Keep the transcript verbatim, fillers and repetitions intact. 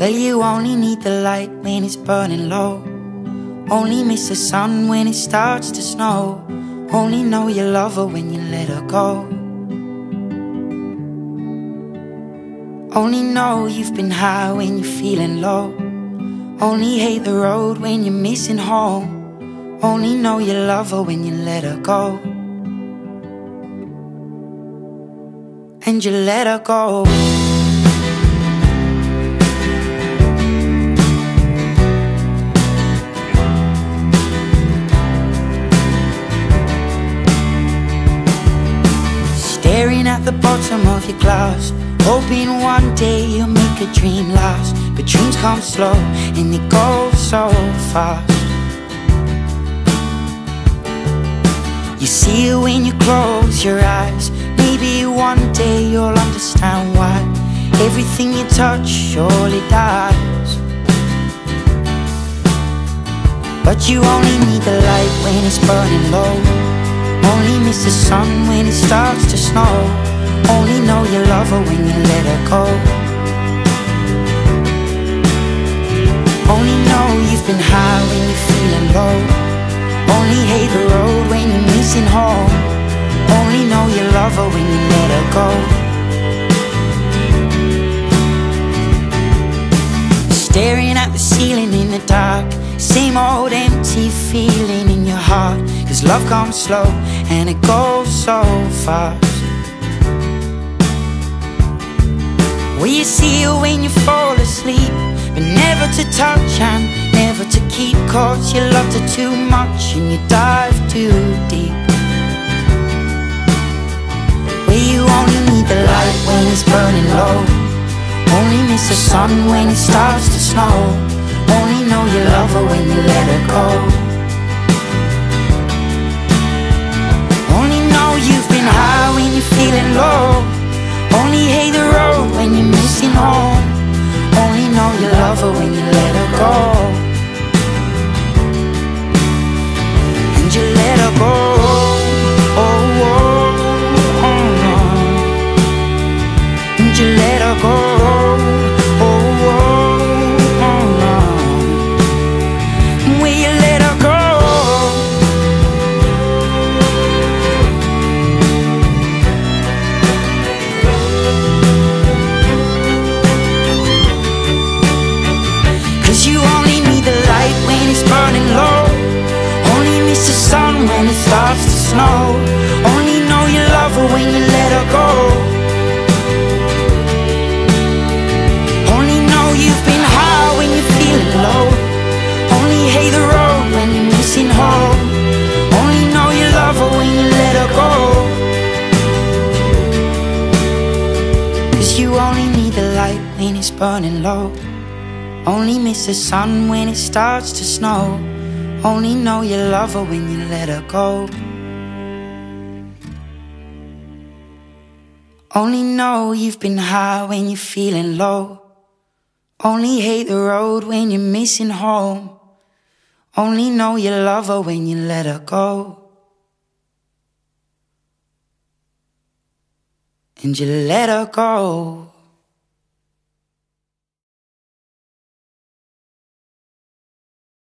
Well, you only need the light when it's burning low. Only miss the sun when it starts to snow. Only know you love her when you let her go. Only know you've been high when you're feeling low. Only hate the road when you're missing home. Only know you love her when you let her go. And you let her go. Staring at the bottom of your glass, hoping one day you'll make a dream last. But dreams come slow and they go so fast. You see it when you close your eyes. Maybe one day you'll understand why everything you touch surely dies. But you only need the light when it's burning low. Only miss the sun when it starts to snow. Only know you love her when you let her go. Only know you've been high when you're feeling low. Only hate the road when you're missing home. Only know you love her when you let her go. Staring at the ceiling in the dark, same old empty feeling in your heart. Cause love comes slow and it goes so fast. Well, you see it when you fall asleep, but never to touch and never to keep. Cause you loved her too much and you dive too deep. Well, you only need the light when it's burning low. Only miss the sun when it starts to snow. Only know you love her when you let her go. Only know you've been high when you're feeling low. Only hate the road when you're missing home. Only know you love her when you let her go. And you let her go. Oh, oh, oh, oh. And you let her go. When it starts to snow, only know you love her when you let her go. Only know you've been high when you're feeling low. Only hate the road when you're missing home. Only know you love her when you let her go. Cause you only need the light when it's burning low. Only miss the sun when it starts to snow. Only know you love her when you let her go. Only know you've been high when you're feeling low. Only hate the road when you're missing home. Only know you love her when you let her go. And you let her go.